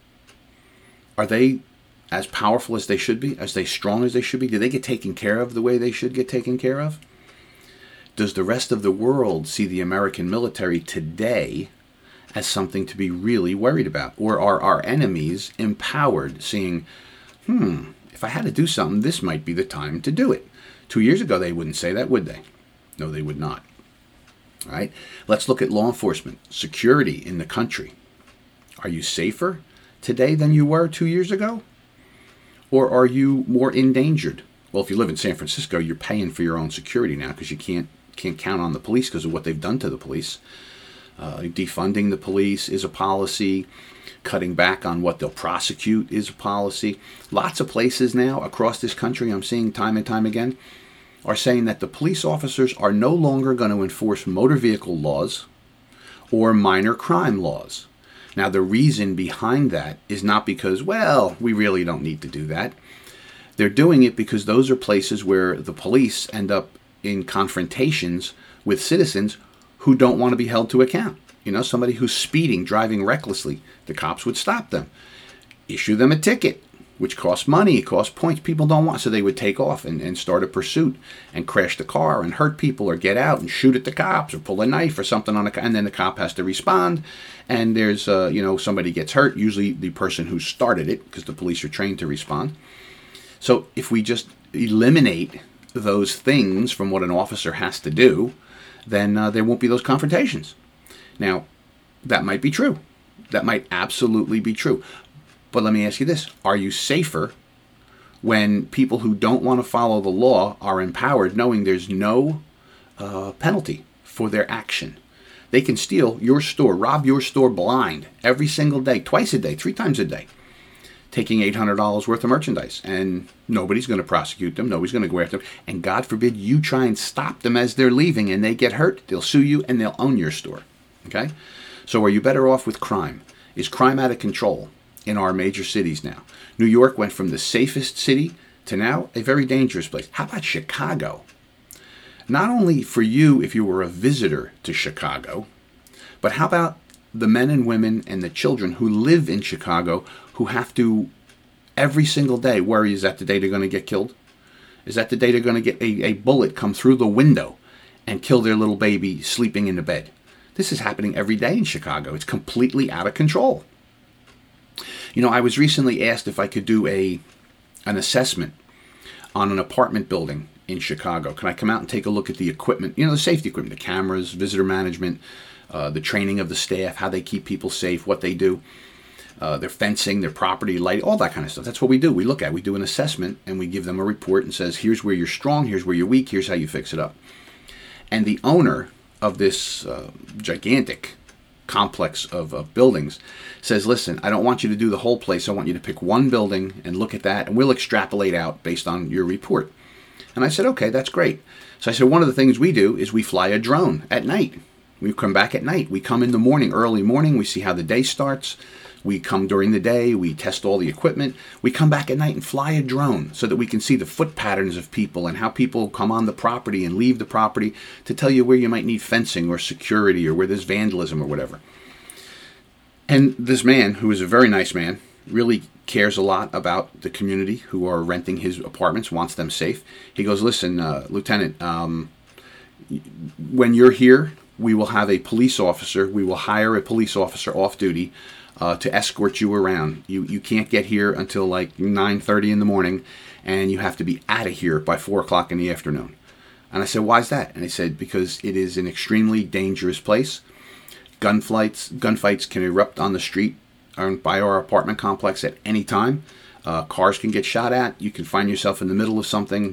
Speaker 1: are they as powerful as they should be? As they strong as they should be? Do they get taken care of the way they should get taken care of? Does the rest of the world see the American military today as something to be really worried about? Or are our enemies empowered, seeing, hmm, if I had to do something, this might be the time to do it? Two years ago, they wouldn't say that, would they? No, they would not. All right, let's look at law enforcement, security in the country. Are you safer today than you were two years ago? Or are you more endangered? Well, if you live in San Francisco, you're paying for your own security now because you can't can't count on the police because of what they've done to the police. Uh, defunding the police is a policy. Cutting back on what they'll prosecute is a policy. Lots of places now across this country, I'm seeing time and time again, are saying that the police officers are no longer going to enforce motor vehicle laws or minor crime laws. Now, the reason behind that is not because, well, we really don't need to do that. They're doing it because those are places where the police end up in confrontations with citizens who don't want to be held to account. You know, somebody who's speeding, driving recklessly, the cops would stop them, issue them a ticket, which costs money, costs points. People don't want, so they would take off and, and start a pursuit and crash the car and hurt people or get out and shoot at the cops or pull a knife or something on a car, and then the cop has to respond. And there's, uh, you know, somebody gets hurt, usually the person who started it, because the police are trained to respond. So if we just eliminate those things from what an officer has to do, then uh, there won't be those confrontations. Now, that might be true. That might absolutely be true. But let me ask you this. Are you safer when people who don't want to follow the law are empowered, knowing there's no uh, penalty for their action? They can steal your store, rob your store blind every single day, twice a day, three times a day, taking eight hundred dollars worth of merchandise. And nobody's going to prosecute them. Nobody's going to go after them. And God forbid you try and stop them as they're leaving and they get hurt. They'll sue you and they'll own your store. Okay? So are you better off with crime? Is crime out of control in our major cities now? New York went from the safest city to now a very dangerous place. How about Chicago? Not only for you if you were a visitor to Chicago, but how about the men and women and the children who live in Chicago who have to every single day worry, is that the day they're going to get killed? Is that the day they're going to get a, a bullet come through the window and kill their little baby sleeping in the bed? This is happening every day in Chicago. It's completely out of control. You know, I was recently asked if I could do a an assessment on an apartment building in Chicago. Can I come out and take a look at the equipment, you know, the safety equipment, the cameras, visitor management, uh, the training of the staff, how they keep people safe, what they do, uh, their fencing, their property, light, all that kind of stuff. That's what we do. We look at, we do an assessment and we give them a report and says, here's where you're strong, here's where you're weak, here's how you fix it up. And the owner of this uh, gigantic complex of, of buildings says, listen, I don't want you to do the whole place. I want you to pick one building and look at that, and we'll extrapolate out based on your report. And I said, okay, that's great. So I said, one of the things we do is we fly a drone at night. We come back at night. We come in the morning, early morning. We see how the day starts. We come during the day. We test all the equipment. We come back at night and fly a drone so that we can see the foot patterns of people and how people come on the property and leave the property to tell you where you might need fencing or security or where there's vandalism or whatever. And this man, who is a very nice man, really cares a lot about the community who are renting his apartments, wants them safe. He goes, listen, uh, Lieutenant, um, when you're here, we will have a police officer. We will hire a police officer off duty uh, to escort you around. You you can't get here until like nine thirty in the morning, and you have to be out of here by four o'clock in the afternoon. And I said, why is that? And he said, because it is an extremely dangerous place. Gunfights, gunfights can erupt on the street by our apartment complex at any time. Uh, cars can get shot at. You can find yourself in the middle of something.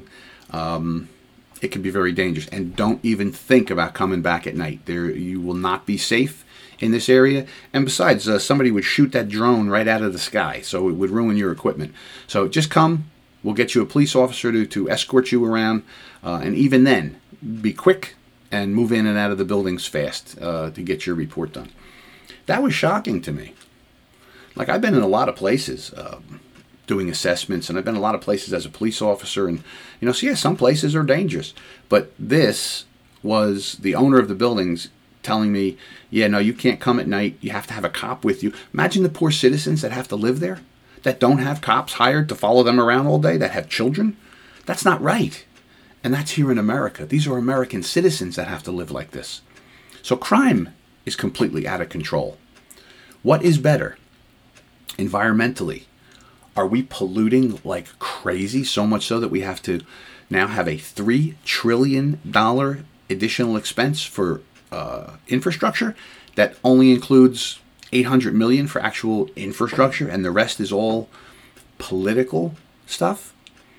Speaker 1: Um, it can be very dangerous. And don't even think about coming back at night. There, you will not be safe in this area. And besides, uh, somebody would shoot that drone right out of the sky, so it would ruin your equipment. So just come. We'll get you a police officer to, to escort you around. Uh, and even then, be quick and move in and out of the buildings fast uh, to get your report done. That was shocking to me. Like, I've been in a lot of places uh, doing assessments, and I've been in a lot of places as a police officer, and, you know, so yeah, some places are dangerous. But this was the owner of the buildings telling me, yeah, no, you can't come at night. You have to have a cop with you. Imagine the poor citizens that have to live there, that don't have cops hired to follow them around all day, that have children. That's not right. And that's here in America. These are American citizens that have to live like this. So crime is completely out of control. What is better? Environmentally, are we polluting like crazy, so much so that we have to now have a three trillion dollars additional expense for uh, infrastructure that only includes eight hundred million dollars for actual infrastructure, and the rest is all political stuff?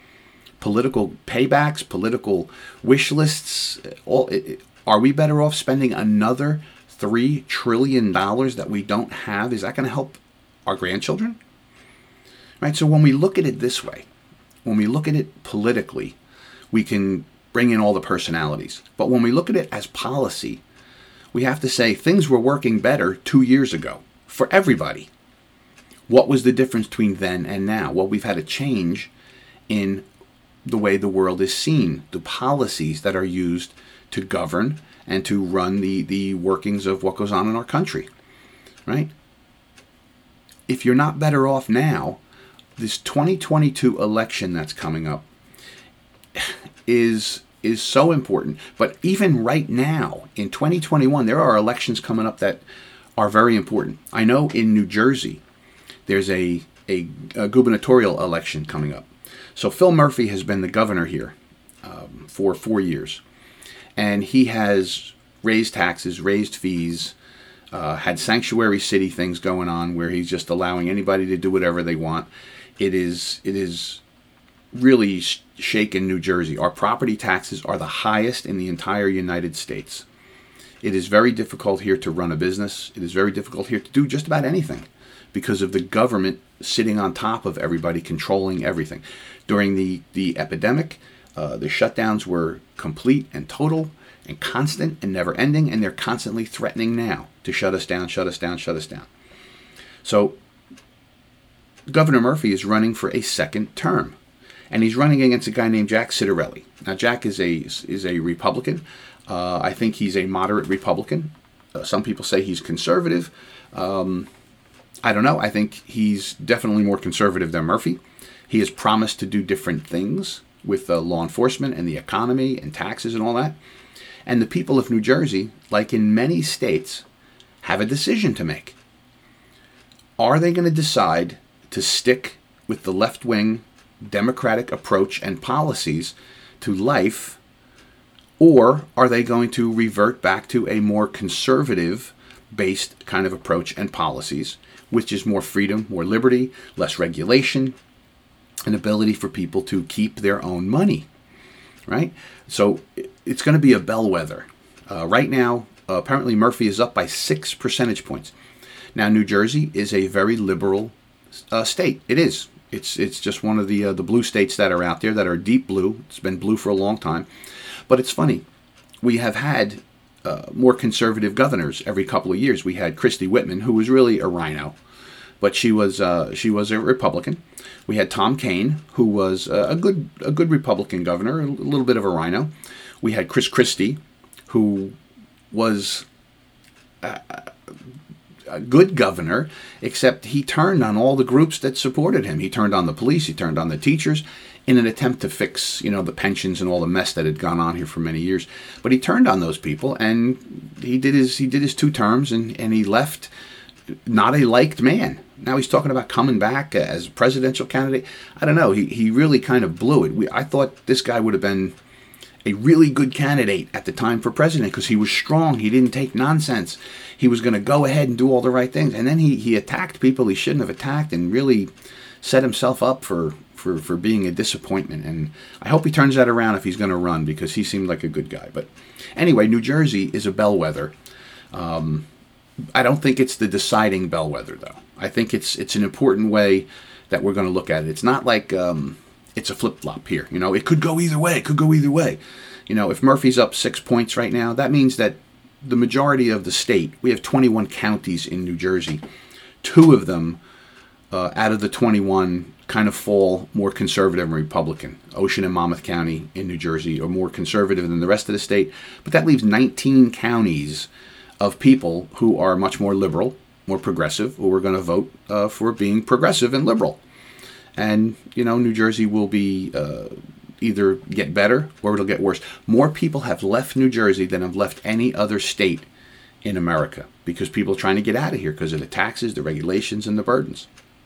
Speaker 1: Political paybacks, political wish lists. All, it, are we better off spending another three trillion dollars that we don't have? Is that going to help our grandchildren? Right? So when we look at it this way, when we look at it politically, we can bring in all the personalities. But when we look at it as policy, we have to say things were working better two years ago for everybody. What was the difference between then and now? Well, we've had a change in the way the world is seen, the policies that are used to govern and to run the, the workings of what goes on in our country, right? If you're not better off now, this twenty twenty-two election that's coming up is is so important. But even right now, in twenty twenty-one, there are elections coming up that are very important. I know in New Jersey, there's a, a, a gubernatorial election coming up. So Phil Murphy has been the governor here um, for four years. And he has raised taxes, raised fees, uh, had sanctuary city things going on where he's just allowing anybody to do whatever they want. It is it is really sh- shaken New Jersey. Our property taxes are the highest in the entire United States. It is very difficult here to run a business. It is very difficult here to do just about anything because of the government sitting on top of everybody, controlling everything. During the, the epidemic, uh, the shutdowns were complete and total and constant and never ending, and they're constantly threatening now to shut us down, shut us down, shut us down. So Governor Murphy is running for a second term, and he's running against a guy named Jack Ciattarelli. Now, Jack is a is a Republican. Uh, I think he's a moderate Republican. Uh, some people say he's conservative. Um, I don't know. I think he's definitely more conservative than Murphy. He has promised to do different things with uh, law enforcement and the economy and taxes and all that. And the people of New Jersey, like in many states, have a decision to make. Are they going to decide to stick with the left-wing Democratic approach and policies to life, or are they going to revert back to a more conservative-based kind of approach and policies, which is more freedom, more liberty, less regulation, an ability for people to keep their own money, right? So it's going to be a bellwether. Uh, right now, uh, apparently Murphy is up by six percentage points. Now, New Jersey is a very liberal uh, state. It is. It's it's just one of the uh, the blue states that are out there that are deep blue. It's been blue for a long time. But it's funny. We have had uh, more conservative governors every couple of years. We had Christie Whitman, who was really a rhino, but she was uh, she was a Republican. We had Tom Kean, who was a good a good Republican governor, a little bit of a rhino. We had Chris Christie, who was a, a good governor, except he turned on all the groups that supported him. He turned on the police, he turned on the teachers in an attempt to fix, you know, the pensions and all the mess that had gone on here for many years. But he turned on those people, and he did his he did his two terms, and, and he left not a liked man. Now he's talking about coming back as a presidential candidate. I don't know. He he really kind of blew it. We, I thought this guy would have been a really good candidate at the time for president because he was strong. He didn't take nonsense. He was going to go ahead and do all the right things. And then he, he attacked people he shouldn't have attacked and really set himself up for, for, for being a disappointment. And I hope he turns that around if he's going to run because he seemed like a good guy. But anyway, New Jersey is a bellwether. Um, I don't think it's the deciding bellwether, though. I think it's it's an important way that we're going to look at it. It's not like um, it's a flip-flop here. You know, it could go either way. It could go either way. You know, if Murphy's up six points right now, that means that the majority of the state, we have twenty-one counties in New Jersey. Two of them uh, out of the twenty-one kind of fall more conservative and Republican. Ocean and Monmouth County in New Jersey are more conservative than the rest of the state. But that leaves nineteen counties of people who are much more liberal, more progressive, who are going to vote uh, for being progressive and liberal. And, you know, New Jersey will be uh, either get better or it'll get worse. More people have left New Jersey than have left any other state in America because people are trying to get out of here because of the taxes, the regulations, and the burdens.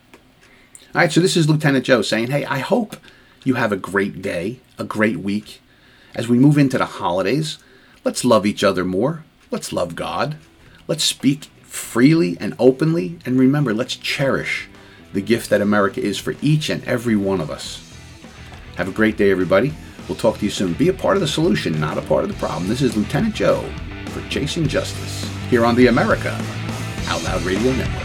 Speaker 1: All right, so this is Lieutenant Joe saying, hey, I hope you have a great day, a great week. As we move into the holidays, let's love each other more. Let's love God. Let's speak freely and openly. And remember, let's cherish the gift that America is for each and every one of us. Have a great day, everybody. We'll talk to you soon. Be a part of the solution, not a part of the problem. This is Lieutenant Joe for Chasing Justice here on the America Out Loud Radio Network.